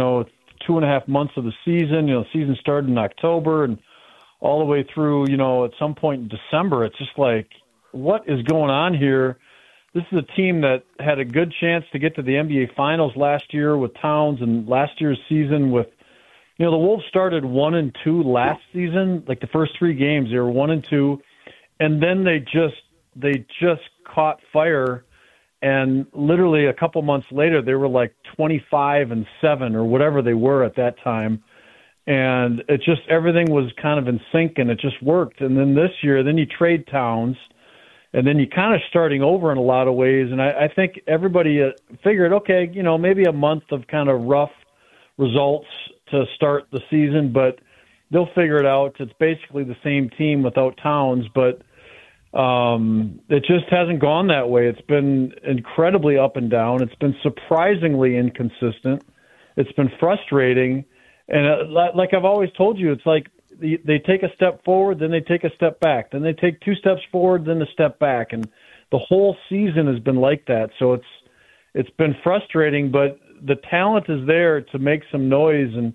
2.5 months of the season, the season started in October and all the way through, at some point in December, it's just like, what is going on here? This is a team that had a good chance to get to the NBA Finals last year with Towns, and last year's season with, the Wolves started 1-2 last season. Like the first 3 games, they were 1-2, and then they just caught fire, and literally a couple months later, they were like 25-7 or whatever they were at that time, and it just everything was kind of in sync, and it just worked. And then this year, then you trade Towns. And then you're kind of starting over in a lot of ways. And I think everybody figured, okay, maybe a month of kind of rough results to start the season, but they'll figure it out. It's basically the same team without Towns. But It just hasn't gone that way. It's been incredibly up and down. It's been surprisingly inconsistent. It's been frustrating. And like I've always told you, it's like they take a step forward, then they take a step back. Then they take 2 steps forward, then a step back. And the whole season has been like that. So it's been frustrating, but the talent is there to make some noise. And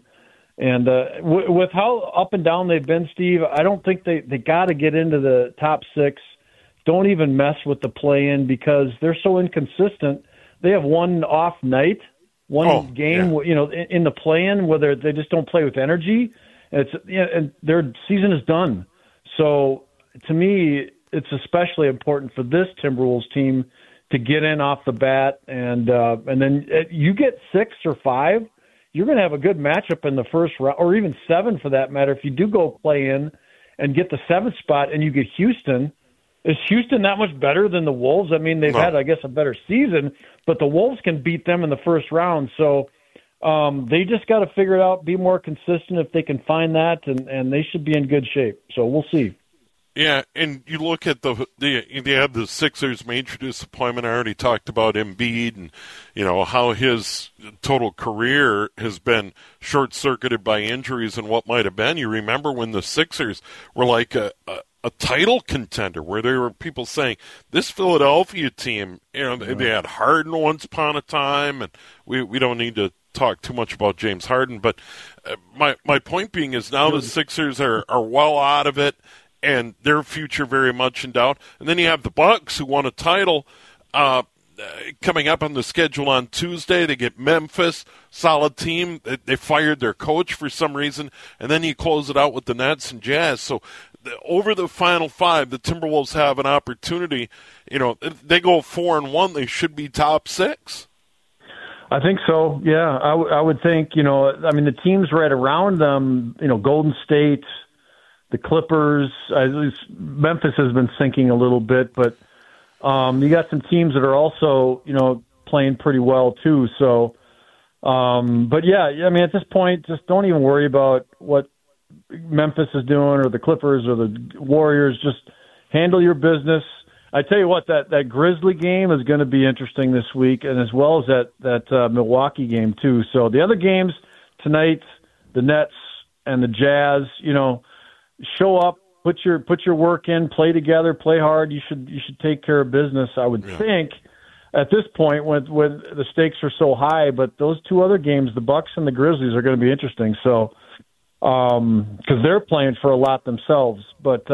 with how up and down they've been, Steve, I don't think they got to get into the top 6. Don't even mess with the play-in because they're so inconsistent. They have one off night, game, in the play-in where they just don't play with energy. And their season is done. So to me, it's especially important for this Timberwolves team to get in off the bat, and then you get 6 or 5. You're going to have a good matchup in the first round, or even 7 for that matter. If you do go play in and get the 7th spot and you get Houston, is Houston that much better than the Wolves? I mean, they've had, I guess, a better season, but the Wolves can beat them in the first round. So they just got to figure it out, be more consistent if they can find that, and they should be in good shape. So we'll see. Yeah, and you look at they had the Sixers' major disappointment. I already talked about Embiid and, how his total career has been short-circuited by injuries and what might have been. You remember when the Sixers were like a title contender where there were people saying, this Philadelphia team, they had Harden once upon a time, and we don't need to talk too much about James Harden, but my point being is now the Sixers are well out of it, and their future very much in doubt. And then you have the Bucks, who won a title coming up on the schedule on Tuesday. They get Memphis, solid team. They fired their coach for some reason, and then you close it out with the Nets and Jazz. So over the Final 5, the Timberwolves have an opportunity. If they go 4-1, they should be top 6. I think so. Yeah, I would think. The teams right around them. Golden State, the Clippers, at least Memphis has been sinking a little bit, but you got some teams that are also, playing pretty well too. So, but yeah, at this point, just don't even worry about what Memphis is doing or the Clippers or the Warriors. Just handle your business. I tell you what, that Grizzly game is going to be interesting this week, and as well as that Milwaukee game too. So the other games tonight, the Nets and the Jazz, show up, put your work in, play together, play hard. You should take care of business. I would think at this point when the stakes are so high. But those 2 other games, the Bucks and the Grizzlies, are going to be interesting. So because they're playing for a lot themselves. But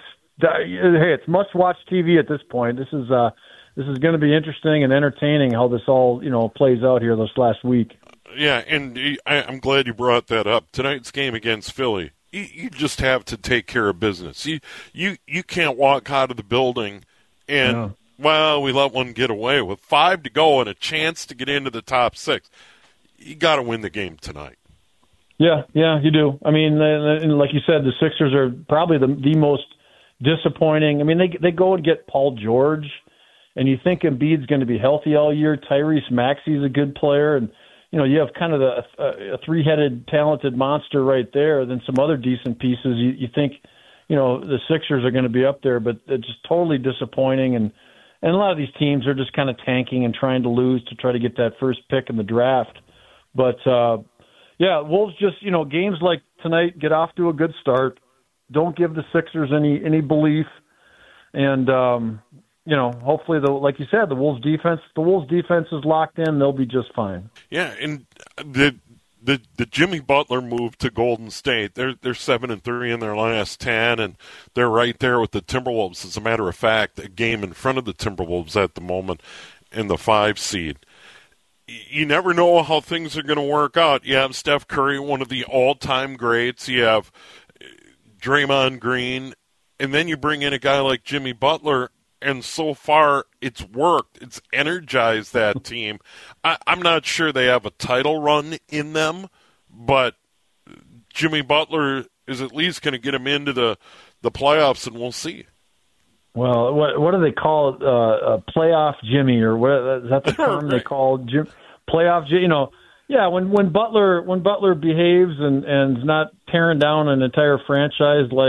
it's must-watch TV at this point. This is going to be interesting and entertaining how this all plays out here this last week. Yeah, and I'm glad you brought that up. Tonight's game against Philly. You just have to take care of business. You can't walk out of the building and, we let one get away. With 5 to go and a chance to get into the top 6, you got to win the game tonight. Yeah, you do. And like you said, the Sixers are probably the most disappointing. They go and get Paul George, and you think Embiid's going to be healthy all year. Tyrese Maxey's a good player, and you have kind of a 3-headed talented monster right there, then some other decent pieces. You think, the Sixers are going to be up there, but it's just totally disappointing. And a lot of these teams are just kind of tanking and trying to lose to try to get that first pick in the draft. But, Wolves just, games like tonight, get off to a good start. Don't give the Sixers any belief. And, hopefully, like you said, the Wolves defense is locked in. They'll be just fine. Yeah, and the Jimmy Butler move to Golden State. They're 7-3 in their last 10, and they're right there with the Timberwolves. As a matter of fact, a game in front of the Timberwolves at the moment in the 5 seed. You never know how things are going to work out. You have Steph Curry, one of the all-time greats. You have Draymond Green, and then you bring in a guy like Jimmy Butler. And so far, it's worked. It's energized that team. I'm not sure they have a title run in them, but Jimmy Butler is at least going to get them into the playoffs, and we'll see. Well, what do they call it? Playoff Jimmy, or what? Is that the term they call playoff Jimmy? Yeah. When Butler behaves and is not tearing down an entire franchise like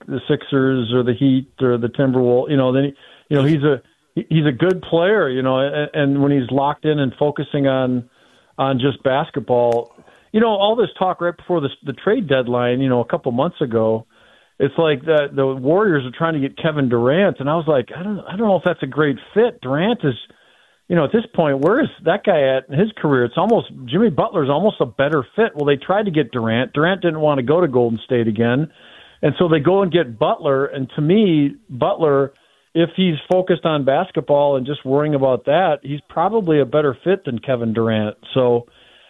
the Sixers or the Heat or the Timberwolves, then he's a good player, and when he's locked in and focusing on just basketball, all this talk right before the trade deadline, a couple months ago, it's like the Warriors are trying to get Kevin Durant, and I was like, I don't know if that's a great fit. Durant is, at this point, where is that guy at in his career? It's almost Jimmy Butler's almost a better fit. Well, they tried to get Durant. Durant didn't want to go to Golden State again, and so they go and get Butler. And to me, Butler, if he's focused on basketball and just worrying about that, he's probably a better fit than Kevin Durant. So.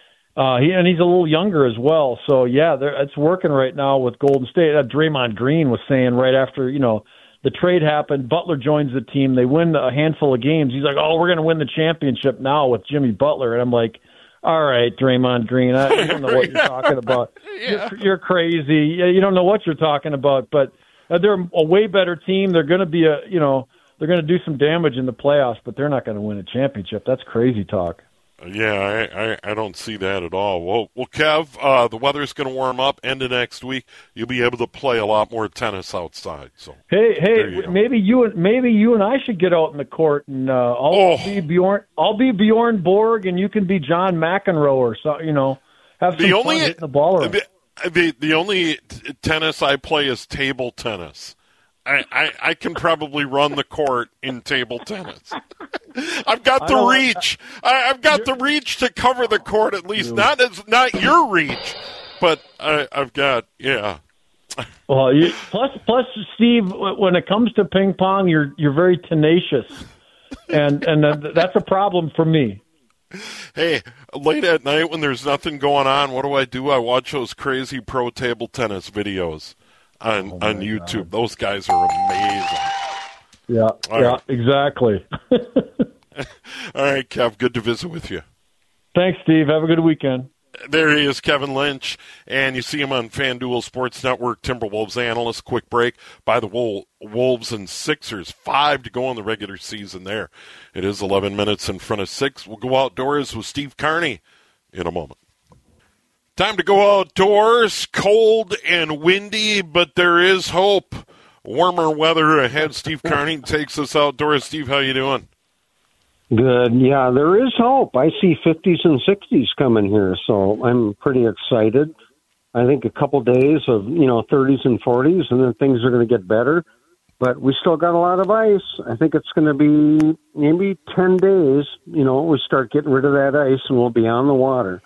He's a little younger as well. So, yeah, it's working right now with Golden State. Draymond Green was saying right after, the trade happened, Butler joins the team. They win a handful of games. He's like, we're going to win the championship now with Jimmy Butler. And I'm like, all right, Draymond Green, you don't know what you're talking about. Yeah. You're crazy. You don't know what you're talking about. But they're a way better team. They're going to be they're going to do some damage in the playoffs, but they're not going to win a championship. That's crazy talk. Yeah, I don't see that at all. Well, Kev, the weather's going to warm up. End of next week, you'll be able to play a lot more tennis outside. So hey, maybe you and I should get out in the court, and I'll be Bjorn Borg, and you can be John McEnroe, or so. Have some fun hitting the ball around. The only tennis I play is table tennis. I can probably run the court in table tennis. I've got the reach. I've got the reach to cover the court at least. Not your reach, but I've got, yeah. Well, plus, Steve, when it comes to ping pong, you're very tenacious, and that's a problem for me. Hey, late at night when there's nothing going on, what do? I watch those crazy pro table tennis videos on YouTube. God. Those guys are amazing. Yeah, exactly. All right, Kev, good to visit with you. Thanks, Steve. Have a good weekend. There he is, Kevin Lynch, and you see him on FanDuel Sports Network, Timberwolves analyst. Quick break by the Wolves and Sixers. 5 to go in the regular season there. It is 11 minutes in front of 6. We'll go outdoors with Steve Carney in a moment. Time to go outdoors. Cold and windy, but there is hope. Warmer weather ahead. Steve Carney takes us outdoors. Steve, how you doing? Good. Yeah, there is hope. I see 50s and 60s coming here, so I'm pretty excited. I think a couple days of, 30s and 40s, and then things are going to get better. But we still got a lot of ice. I think it's going to be maybe 10 days, we start getting rid of that ice and we'll be on the water.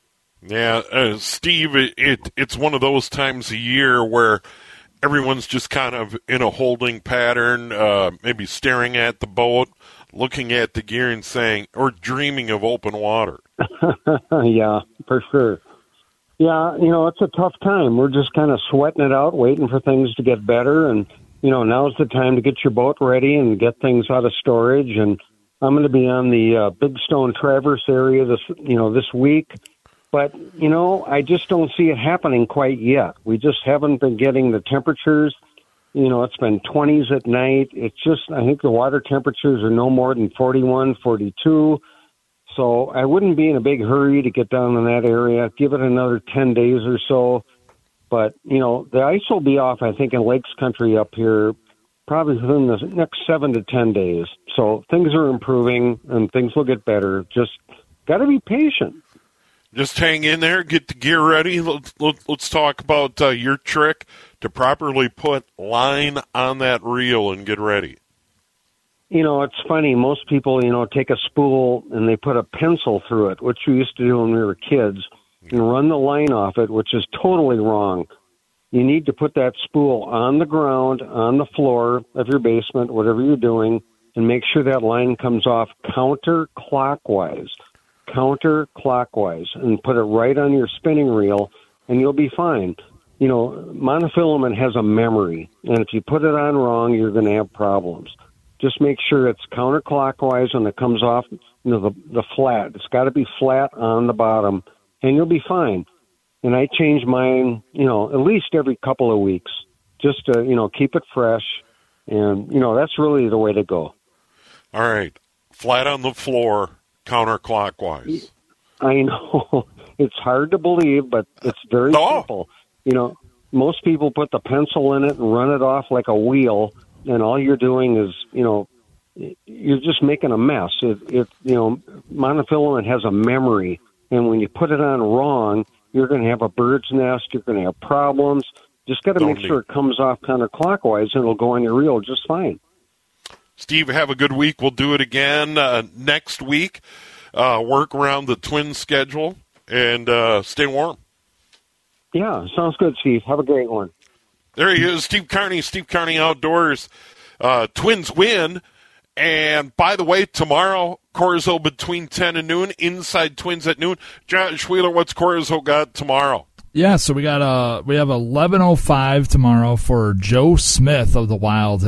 Yeah, Steve, it's one of those times a year where everyone's just kind of in a holding pattern, maybe staring at the boat, looking at the gear and saying, or dreaming of open water. Yeah, for sure. Yeah, it's a tough time. We're just kind of sweating it out, waiting for things to get better. And, now's the time to get your boat ready and get things out of storage. And I'm going to be on the Big Stone Traverse area this week. But, I just don't see it happening quite yet. We just haven't been getting the temperatures. It's been 20s at night. It's just, I think the water temperatures are no more than 41, 42. So I wouldn't be in a big hurry to get down in that area. Give it another 10 days or so. But, the ice will be off, I think, in Lakes Country up here probably within the next 7 to 10 days. So things are improving and things will get better. Just got to be patient. Just hang in there, get the gear ready. Let's talk about your trick to properly put line on that reel and get ready. It's funny. Most people, take a spool and they put a pencil through it, which we used to do when we were kids, and run the line off it, which is totally wrong. You need to put that spool on the ground, on the floor of your basement, whatever you're doing, and make sure that line comes off counterclockwise, and put it right on your spinning reel, and you'll be fine. Monofilament has a memory, and if you put it on wrong, you're going to have problems. Just make sure it's counterclockwise when it comes off the flat. It's got to be flat on the bottom, and you'll be fine. And I change mine, at least every couple of weeks, just to, keep it fresh. And, that's really the way to go. All right. Flat on the floor, counterclockwise. I know. It's hard to believe, but it's very simple. most people put the pencil in it and run it off like a wheel, and all you're doing is, you're just making a mess. Monofilament has a memory, and when you put it on wrong, you're going to have a bird's nest. You're going to have problems. Just got to make sure it comes off counterclockwise, and it'll go on your reel just fine. Steve, have a good week. We'll do it again next week. Work around the Twins schedule and stay warm. Yeah, sounds good, Steve. Have a great one. There he is, Steve Carney, Steve Carney Outdoors. Twins win. And by the way, tomorrow, Corzo between 10 and noon, Inside Twins at noon. Josh Wheeler, what's Corzo got tomorrow? Yeah, so we have 11:05 tomorrow for Joe Smith of the Wild.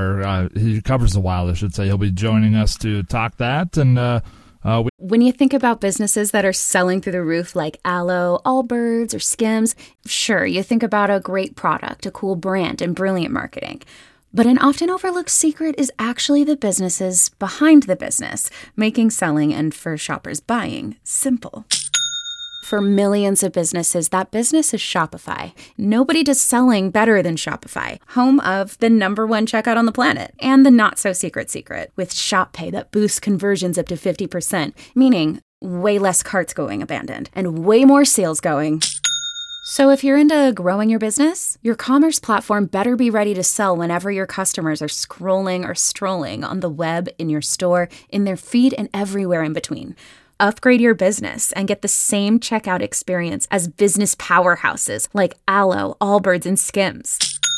He covers the Wild, I should say. He'll be joining us to talk that. And when you think about businesses that are selling through the roof like Aloe, Allbirds, or Skims, sure, you think about a great product, a cool brand, and brilliant marketing. But an often overlooked secret is actually the businesses behind the business, making selling and for shoppers buying simple. For millions of businesses, that business is Shopify. Nobody does selling better than Shopify, home of the #1 checkout on the planet and the not-so-secret secret with Shop Pay that boosts conversions up to 50%, meaning way less carts going abandoned and way more sales going. So if you're into growing your business, your commerce platform better be ready to sell whenever your customers are scrolling or strolling on the web, in your store, in their feed, and everywhere in between. Upgrade your business and get the same checkout experience as business powerhouses like Aloe, Allbirds, and Skims.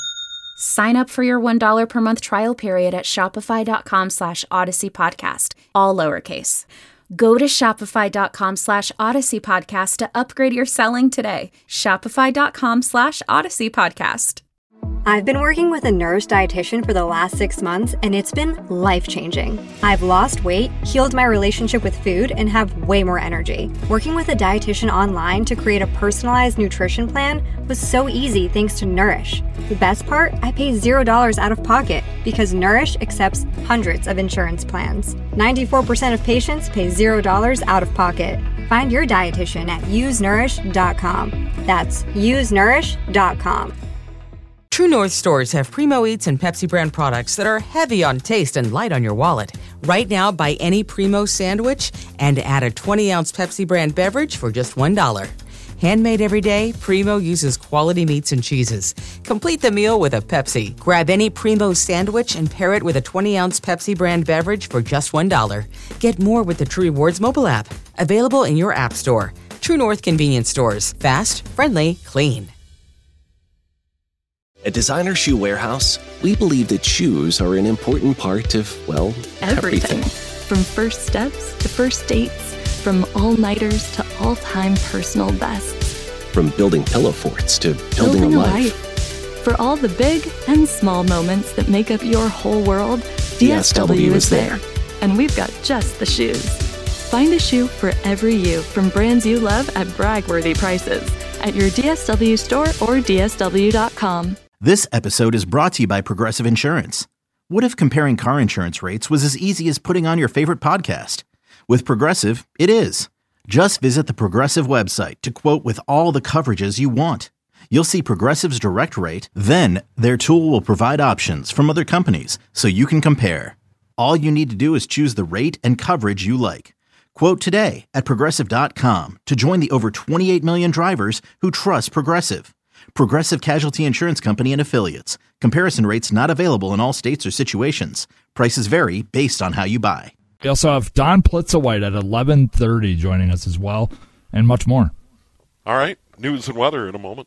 Sign up for your $1 per month trial period at shopify.com/Odyssey Podcast, all lowercase. Go to shopify.com/Odyssey Podcast to upgrade your selling today. Shopify.com/Odyssey Podcast. I've been working with a Nourish dietitian for the last 6 months, and it's been life-changing. I've lost weight, healed my relationship with food, and have way more energy. Working with a dietitian online to create a personalized nutrition plan was so easy thanks to Nourish. The best part? I pay $0 out of pocket because Nourish accepts hundreds of insurance plans. 94% of patients pay $0 out of pocket. Find your dietitian at usenourish.com. That's usenourish.com. True North stores have Primo Eats and Pepsi brand products that are heavy on taste and light on your wallet. Right now, buy any Primo sandwich and add a 20-ounce Pepsi brand beverage for just $1. Handmade every day, Primo uses quality meats and cheeses. Complete the meal with a Pepsi. Grab any Primo sandwich and pair it with a 20-ounce Pepsi brand beverage for just $1. Get more with the True Rewards mobile app. Available in your app store. True North convenience stores. Fast, friendly, clean. At Designer Shoe Warehouse, we believe that shoes are an important part of, well, everything. From first steps to first dates, from all-nighters to all-time personal bests. From building pillow forts to building a life. For all the big and small moments that make up your whole world, DSW is there. And we've got just the shoes. Find a shoe for every you from brands you love at brag-worthy prices at your DSW store or DSW.com. This episode is brought to you by Progressive Insurance. What if comparing car insurance rates was as easy as putting on your favorite podcast? With Progressive, it is. Just visit the Progressive website to quote with all the coverages you want. You'll see Progressive's direct rate, then their tool will provide options from other companies so you can compare. All you need to do is choose the rate and coverage you like. Quote today at Progressive.com to join the over 28 million drivers who trust Progressive. Progressive Casualty Insurance Company and Affiliates. Comparison rates not available in all states or situations. Prices vary based on how you buy. We also have Don Plitza-White at 11:30 joining us as well, and much more. All right, news and weather in a moment.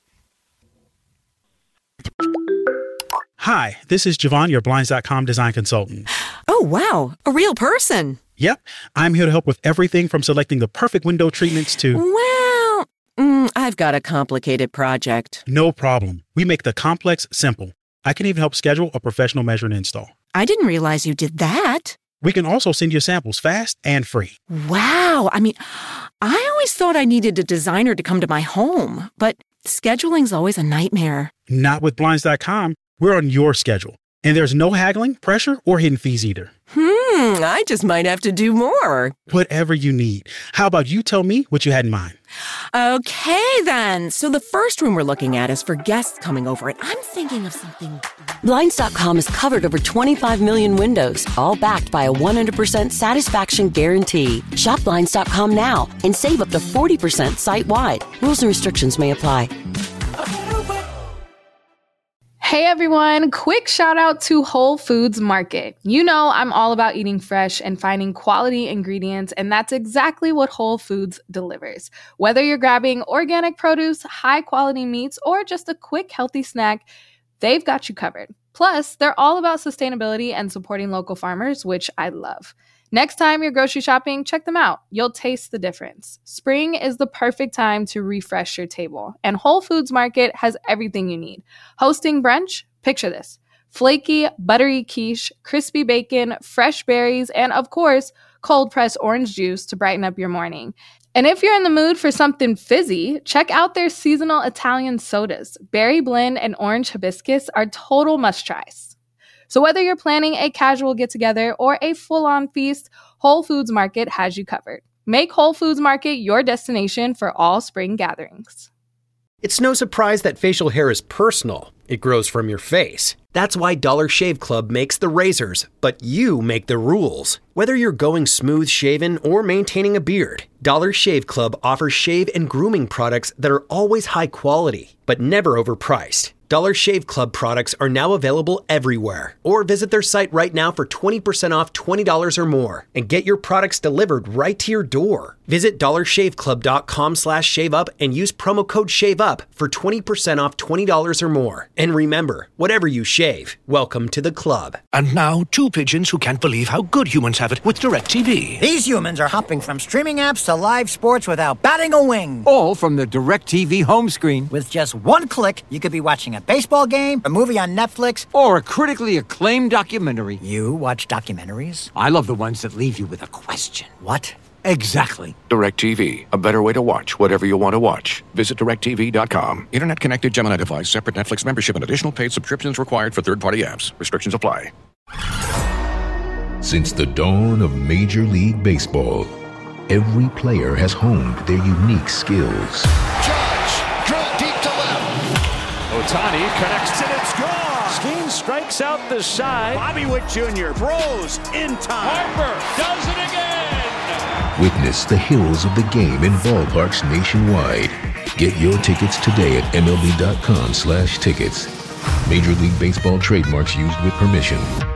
Hi, this is Javon, your Blinds.com design consultant. Oh, wow, a real person. Yep, I'm here to help with everything from selecting the perfect window treatments to... Well, I've got a complicated project. No problem. We make the complex simple. I can even help schedule a professional measure and install. I didn't realize you did that. We can also send you samples fast and free. Wow. I mean, I always thought I needed a designer to come to my home, but scheduling's always a nightmare. Not with Blinds.com. We're on your schedule. And there's no haggling, pressure, or hidden fees either. I just might have to do more. Whatever you need. How about you tell me what you had in mind? Okay, then. So the first room we're looking at is for guests coming over, and I'm thinking of something. Blinds.com has covered over 25 million windows, all backed by a 100% satisfaction guarantee. Shop Blinds.com now and save up to 40% site-wide. Rules and restrictions may apply. Hey everyone, quick shout out to Whole Foods Market. You know I'm all about eating fresh and finding quality ingredients, and that's exactly what Whole Foods delivers. Whether you're grabbing organic produce, high quality meats, or just a quick healthy snack, they've got you covered. Plus, they're all about sustainability and supporting local farmers, which I love. Next time you're grocery shopping, check them out. You'll taste the difference. Spring is the perfect time to refresh your table, and Whole Foods Market has everything you need. Hosting brunch? Picture this. Flaky, buttery quiche, crispy bacon, fresh berries, and of course, cold-pressed orange juice to brighten up your morning. And if you're in the mood for something fizzy, check out their seasonal Italian sodas. Berry blend and orange hibiscus are total must-tries. So whether you're planning a casual get-together or a full-on feast, Whole Foods Market has you covered. Make Whole Foods Market your destination for all spring gatherings. It's no surprise that facial hair is personal. It grows from your face. That's why Dollar Shave Club makes the razors, but you make the rules. Whether you're going smooth shaven or maintaining a beard, Dollar Shave Club offers shave and grooming products that are always high quality, but never overpriced. Dollar Shave Club products are now available everywhere. Or visit their site right now for 20% off $20 or more and get your products delivered right to your door. Visit dollarshaveclub.com/shaveup and use promo code SHAVEUP for 20% off $20 or more. And remember, whatever you shave, welcome to the club. And now, two pigeons who can't believe how good humans have it with DirecTV. These humans are hopping from streaming apps to live sports without batting a wing. All from the DirecTV home screen. With just one click, you could be watching a baseball game, a movie on Netflix, or a critically acclaimed documentary. You watch documentaries? I love the ones that leave you with a question. What? Exactly. DirecTV, a better way to watch whatever you want to watch. Visit DirecTV.com. Internet connected Gemini device, separate Netflix membership, and additional paid subscriptions required for third-party apps. Restrictions apply. Since the dawn of Major League Baseball, every player has honed their unique skills. Ohtani connects and it's gone. Skeen strikes out the side. Bobby Witt Jr. throws in time. Harper does it again. Witness the hills of the game in ballparks nationwide. Get your tickets today at MLB.com/tickets. Major League Baseball trademarks used with permission.